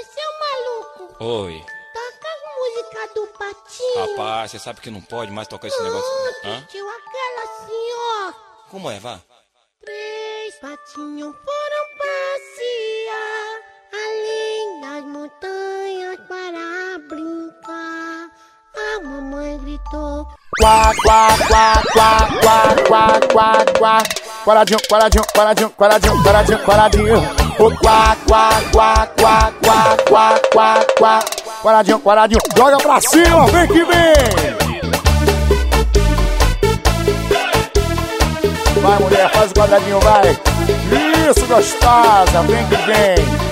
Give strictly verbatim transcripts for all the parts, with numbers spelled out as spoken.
seu maluco. Oi. Toca a música do Patinho. Rapaz, você sabe que não pode mais tocar esse negócio. Não, tio, aquela assim, ó. Como é, vá? Três patinhos foram passear além das montanhas para brincar. A mamãe gritou: quá, quá, quá, quá, quá, quá, quá, quá. Quadradinho, quadradinho, quadradinho, quadradinho, quadradinho, quadradinho. O quá, quá, quá, quá, quá, quá, quá, quá. Quadradinho, quadradinho, joga pra cima, vem que vem. Vai, mulher, faz o quadradinho, vai. Isso, gostosa, vem que vem.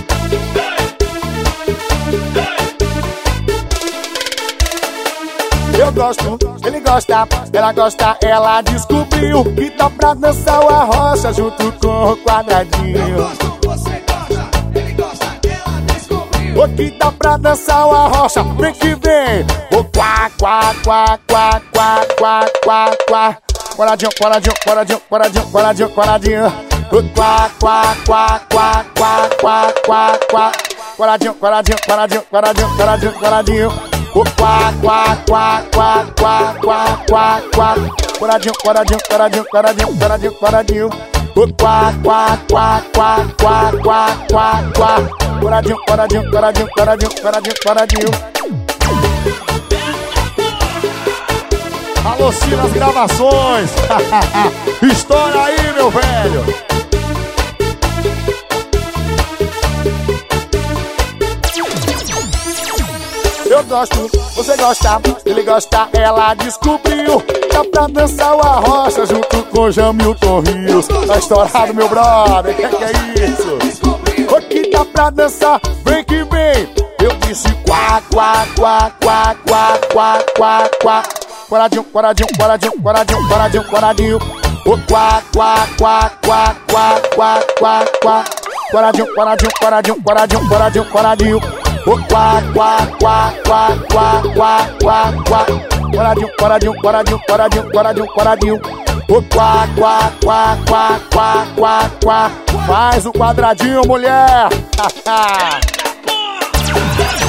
Eu gosto, ele gosta, ela gosta, ela descobriu que dá pra dançar o arrocha junto com o quadradinho. Eu gosto, você gosta, ele gosta, ela descobriu. O que dá pra dançar o arrocha, vem que vem. O quá, quá, quá, quá, quá, quá, quá, quá. Quadradinho, quadradinho, quadradinho, quadradinho, quadradinho, quadradinho. O quá, quá, quá, quá, quá, quá, quá, quá. Quadradinho, quadradinho, quadradinho, quadradinho, quadradinho, quadradinho. O quá, quá, quá, quá, quá, quá, quá, quá. Quadradinho, quadradinho, quadradinho, quadradinho, quadradinho, quadradinho. O quá, quá, quá, quá, quá, quá, quá, quá. Quadradinho, quadradinho, quadradinho, quadradinho, quadradinho, quadradinho. Alô, Silas Gravações. Estoura aí, meu velho. Eu gosto, você gosta, ele gosta, ela descobriu. Dá pra dançar o arrocha junto com Jamilton Rios. Tá estourado, meu brother, que que é isso? O que dá pra dançar, vem que vem. Eu disse quá, quá, quá, quá, quá, quá, quá, quá. Quadradinho, quadradinho, quadradinho, quadradinho, quadradinho, quadradinho. O quá, quá, quá, quá, quá, quá, quá, quá. Quadradinho, quadradinho, quadradinho, quadradinho, quadradinho, quadradinho. O quá, quá, quá, quá, quá, quá, quá, quá. Quadradinho, quadradinho, quadradinho, quadradinho, quadradinho, quadradinho. O quá, quá, quá, quá, quá, quá, quá. Faz o quadradinho, mulher.